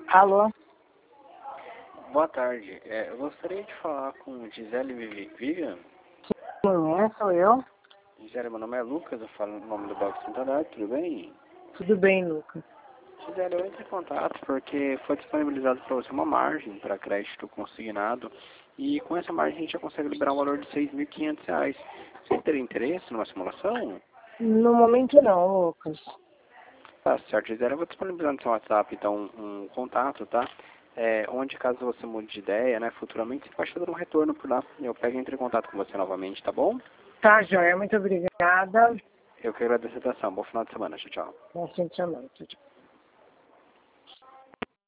Alô? Boa tarde. Eu gostaria de falar com Gisele Vivian. Sim, sou eu. Gisele, meu nome é Lucas, eu falo no nome do Banco Santander, tudo bem? Tudo bem, Lucas? Gisele, eu entrei em contato porque foi disponibilizado para você uma margem para crédito consignado e com essa margem a gente já consegue liberar um valor de R$ 6.500. Você teria interesse numa simulação? No momento não, Lucas. Tá certo, Gisele, eu vou disponibilizar no seu WhatsApp então um contato, tá? Onde caso você mude de ideia, né, futuramente você pode fazer um retorno por lá. Eu pego e entro em contato com você novamente, tá bom? Tá, joia. Muito obrigada. Eu que agradeço a atenção. Bom final de semana. Tchau, tchau. Bom fim de semana. Tchau, tchau.